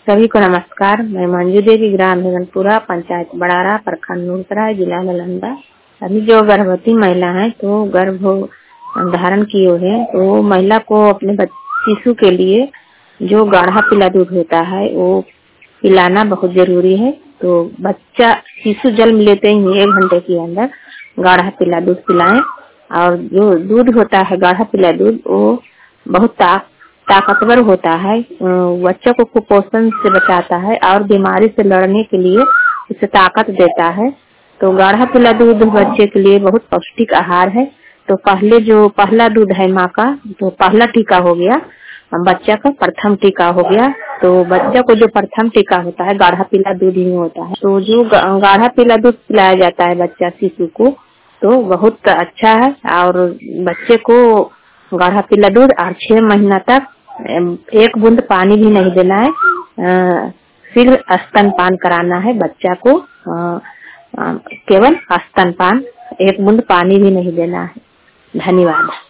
सभी को नमस्कार। मैं मंजू देवी, ग्राम हेमंतपुरा, पंचायत बड़ारा, प्रखंड नूरसराय, जिला नालंदा। अभी जो गर्भवती महिला है तो गर्भ धारण किए है तो महिला को अपने शिशु के लिए जो गाढ़ा पीला दूध होता है वो पिलाना बहुत जरूरी है। तो बच्चा शिशु जन्म लेते ही 1 घंटे के अंदर गाढ़ा पीला दूध पिलाएं। और जो दूध होता है गाढ़ा पीला दूध वो बहुत ताकतवर होता है, बच्चों को कुपोषण से बचाता है और बीमारी से लड़ने के लिए उसे ताकत देता है। तो गाढ़ा पीला दूध बच्चे के लिए बहुत पौष्टिक आहार है। तो पहला दूध है माँ का, तो पहला टीका हो गया, बच्चा का प्रथम टीका हो गया। तो बच्चा को जो प्रथम टीका होता है गाढ़ा पीला दूध ही होता है। तो जो गाढ़ा पीला दूध पिलाया जाता है बच्चा शिशु को तो बहुत अच्छा है। और बच्चे को गाढ़ा पीला दूध और 6 महीना तक 1 बूंद पानी भी नहीं देना है। शीघ्र स्तनपान कराना है बच्चा को, केवल स्तनपान, 1 बूंद पानी भी नहीं देना है। धन्यवाद।